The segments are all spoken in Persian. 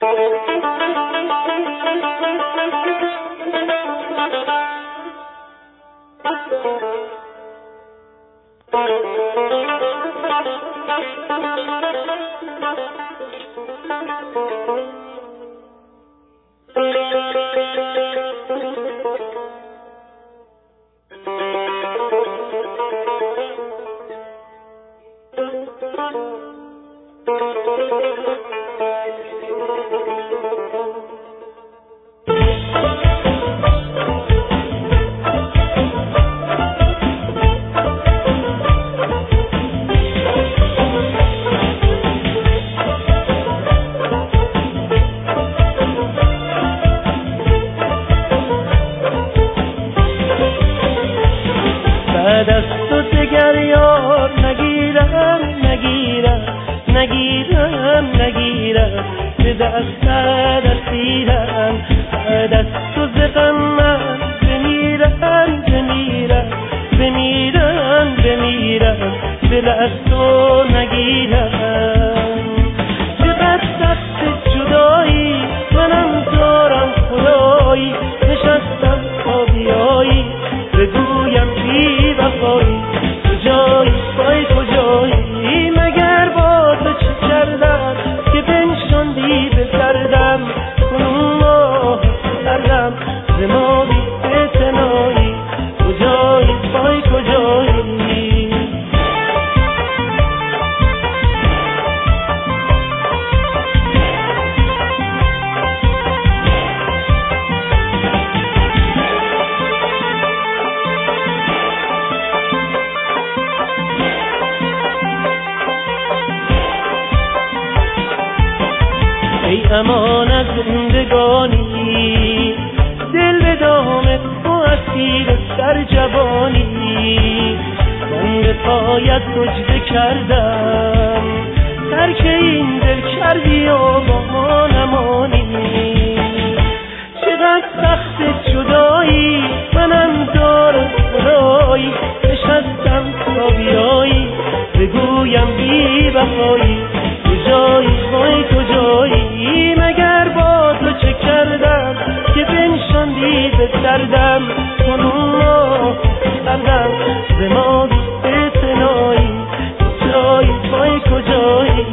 امان از زندگانی، دل به دام تو اسیر سر جوانی. من به پایت سجده کردم، ترک این دل کردی و با ما نمانی. چقدر سخت جدایی، منم دارم خدایی، نشستم تا بیایی بگویم بی وفایی. کجایی وای کجایی، مگر با تو چه کردم که بنشاندی به دردم. کنون ما سردم ز ما بی اعتنایی. کجایی وای کجایی.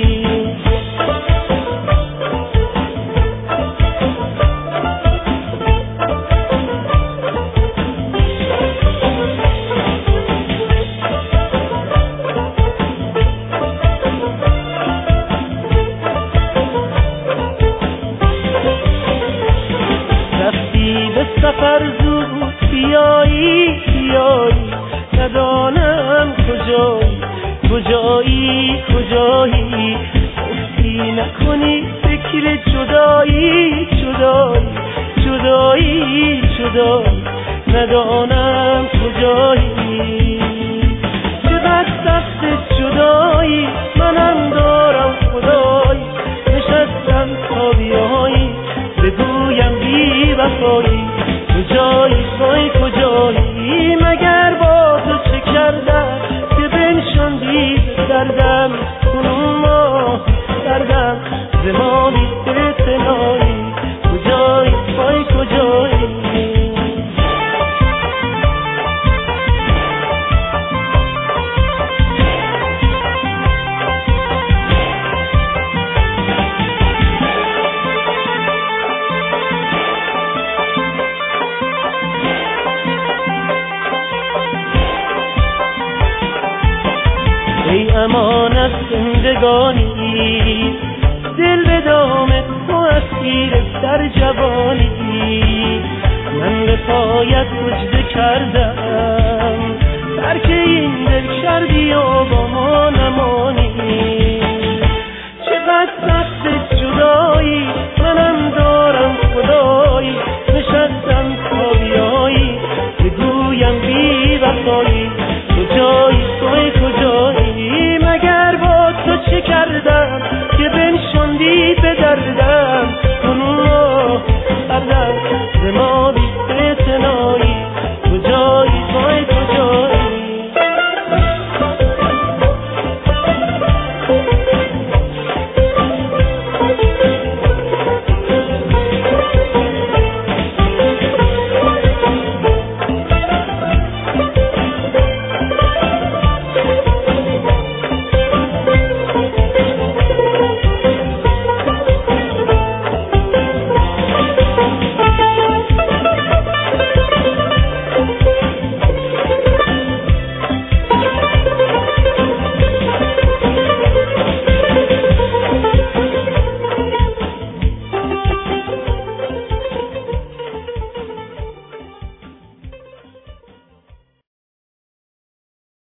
سفر زود بیایی بیایی، ندانم کجایی کجایی کجایی. گفتی نکنی فکر جدایی جدایی جدایی جدایی، ندانم کجایی. چقدر سخت جدایی، منم دارم خدایی، نشستم تا بیایی بگویم بی وفایی. کجایی وای کجایی، مگر با تو چه کردم که بنشاندی به دردم. کنون ما دردم ز ما بی اعتنایی. کجایی وای کجایی. ای امان از زندگانی، دل به دام تو اسیر در جوانی. من به پایت سجده کردم، ترک این دل کردی و با ما نمانی. چقدر سخت جدایی، منم دارم خدایی، نشستم تا بیایی بگویم بی وفایی. کجایی توی کجایی، مگر با تو چه کردم که بنشاندی به دردم.